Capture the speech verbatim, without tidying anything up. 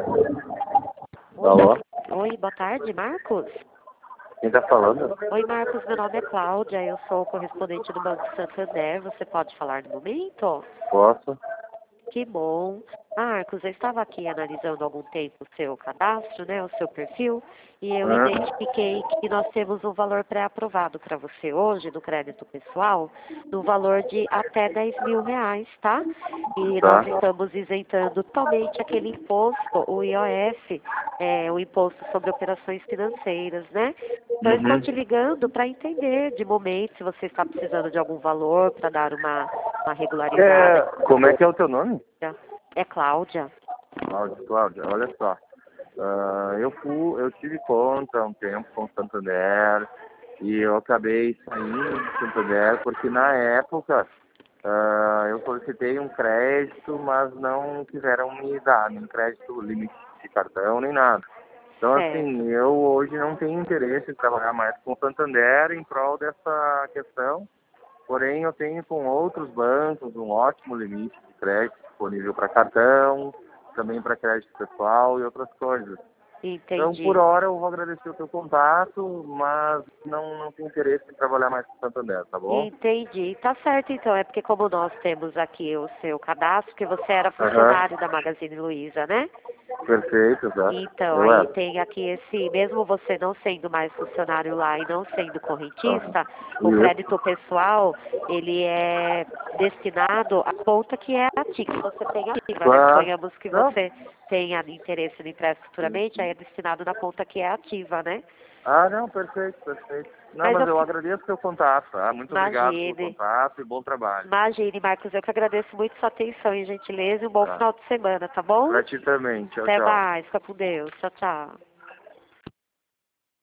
Oi, Alô? oi, boa tarde, Marcos. Quem tá falando? Oi, Marcos, meu nome é Cláudia, eu sou correspondente do Banco Santander. Você pode falar no momento? Posso? Que bom. Marcos, eu estava aqui analisando há algum tempo o seu cadastro, né, o seu perfil, e eu Hã? identifiquei que nós temos um valor pré-aprovado para você hoje, no crédito pessoal, no valor de até dez mil reais, tá? E Tá. nós estamos isentando totalmente aquele imposto, o I O F, é, o Imposto sobre Operações Financeiras, né? Então, eu estou Uhum. te ligando para entender, de momento, se você está precisando de algum valor para dar uma, uma regularizada. É, como é que é o teu nome? É Cláudia. Cláudia, Cláudia, olha só. Ah, eu fui, eu tive conta há um tempo com o Santander e eu acabei saindo do Santander porque na época ah, eu solicitei um crédito, mas não quiseram me dar nem crédito, limite de cartão, nem nada. Então, Certo. assim, eu hoje não tenho interesse em trabalhar mais com o Santander em prol dessa questão. Porém, eu tenho com outros bancos um ótimo limite de crédito disponível para cartão, também para crédito pessoal e outras coisas. Então, por Entendi. hora, eu vou agradecer o teu contato, mas não, não tenho interesse em trabalhar mais com o Santander, tá bom? Entendi. Tá certo, então. É porque como nós temos aqui o seu cadastro, que você era Aham, funcionário da Magazine Luiza, né? perfeito, tá? Então, Eu aí era. tem aqui esse, mesmo você não sendo mais funcionário lá e não sendo Aham. correntista, o Isso. crédito pessoal, ele é destinado à conta que é ativa, que você tem ativa, né? Claro. Suponhamos que Não. você tenha interesse no empréstimo futuramente, aí é destinado na conta que é ativa, né? Ah, não, perfeito, perfeito. Não, Mas mas eu, eu agradeço o teu contato, tá? Muito obrigado pelo imagine, contato e bom trabalho. imagine, Marcos, eu que agradeço muito sua atenção e gentileza e um bom Tá. final de semana, tá bom? Pra ti também. Tchau, Até tchau. mais, fica com Deus. Tchau, tchau.